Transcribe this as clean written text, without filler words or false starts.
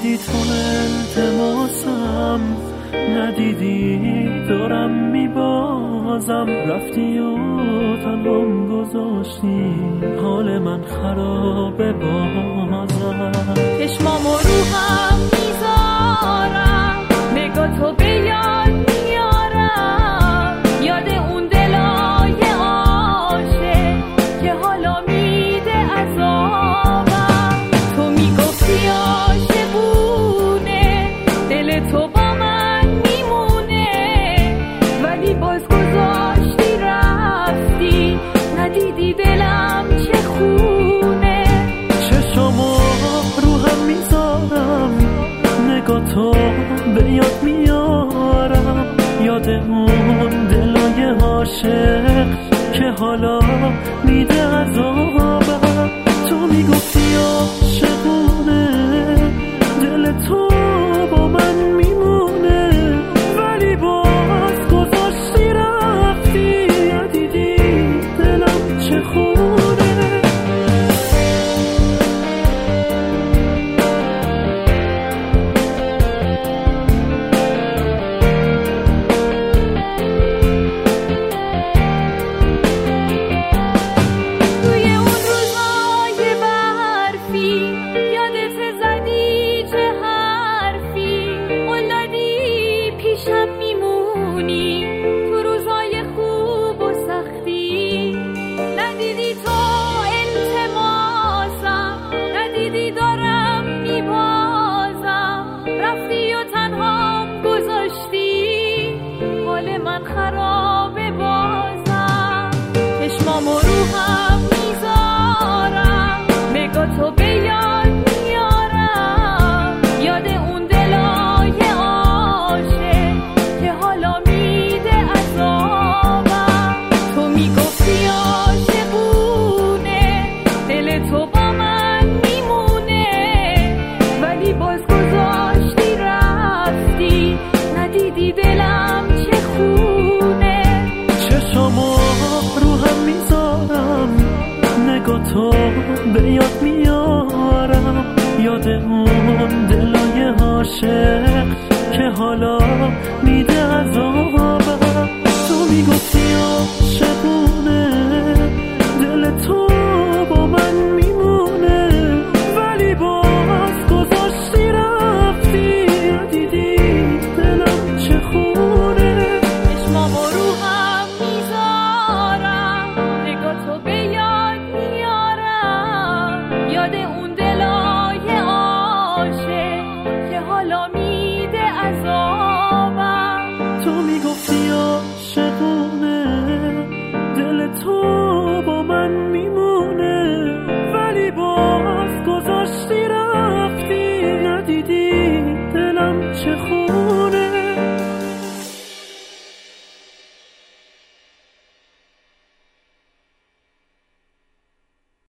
ندیدی تو التماسم، ندیدی دارم میبازم، رفتی و تنهام گذاشتی، حال من خرابه بازم. چشمامو رو هم میذارم، نگاه تو به یاد میارم، یاد اون دلای عاشق که حالا میده عذابم. تو میگفتی عاشقونه، دل تو با من میمونه، ولی باز گذاشتی رفتی، ندیدی دلم چه خونه. چشمامو رو هم میذارم، نگاه تو به یاد میارم، یاد اون دلای عاشق که حالا میده عذابم. تو میگفتی عاشقونه، دل تو با من میمونه، ولی باز گذاشتی رفتی، ندیدی دلم چه خونه. خرابه بازم. چشمامو رو هم میذارم، نگاه تو به یاد میارم، یاد اون دلای عاشق که حالا میده عذابم. تو میگفتی عاشقونه، دل تو با من میمونه، ولی باز گذاشتی رفتی، ندیدی دلم چه خونه. چشمامو رو هم میذارم، نگاه تو به یاد میارم، یاد اون دلای عاشق که حالا میده